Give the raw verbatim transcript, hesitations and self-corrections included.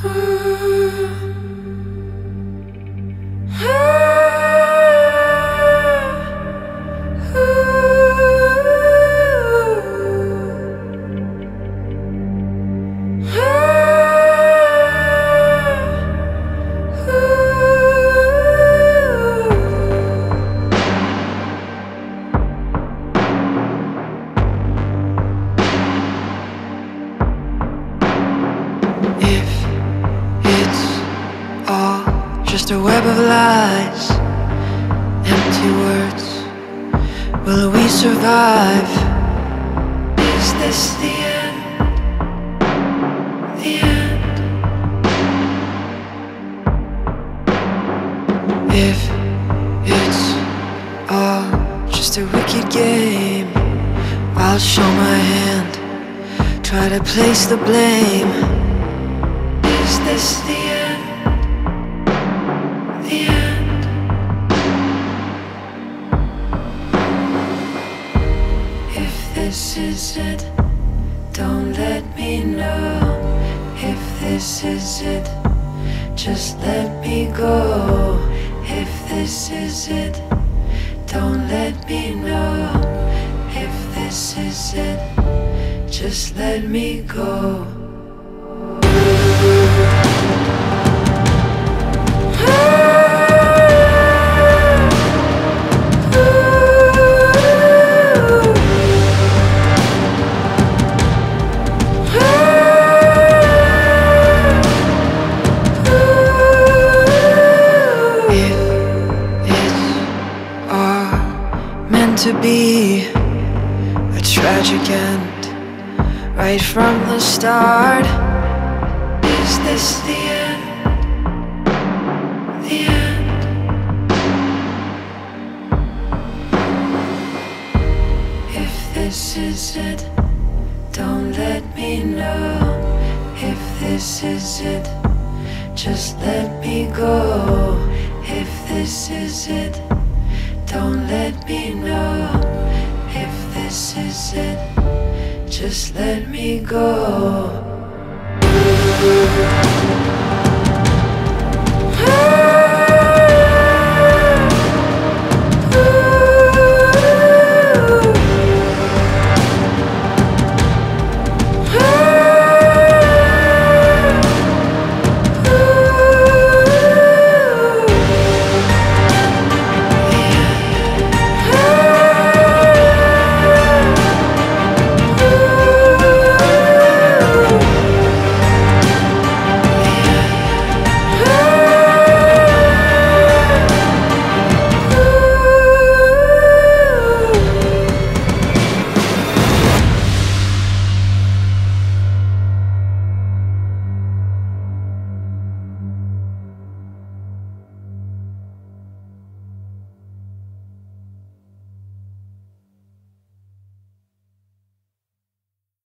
Just a web of lies, empty words. Will we survive? Is this the end? The end? If it's all just a wicked game, I'll show my hand, try to place the blame. Is this the end? The end. If this is it, don't let me know. If this is it, just let me go. If this is it, don't let me know. If this is it, just let me go. To be a tragic end right from the start. Is this the end? The end? If this is it, don't let me know. If this is it, just let me go. If this is it, don't let me know. If this is it, just let me go.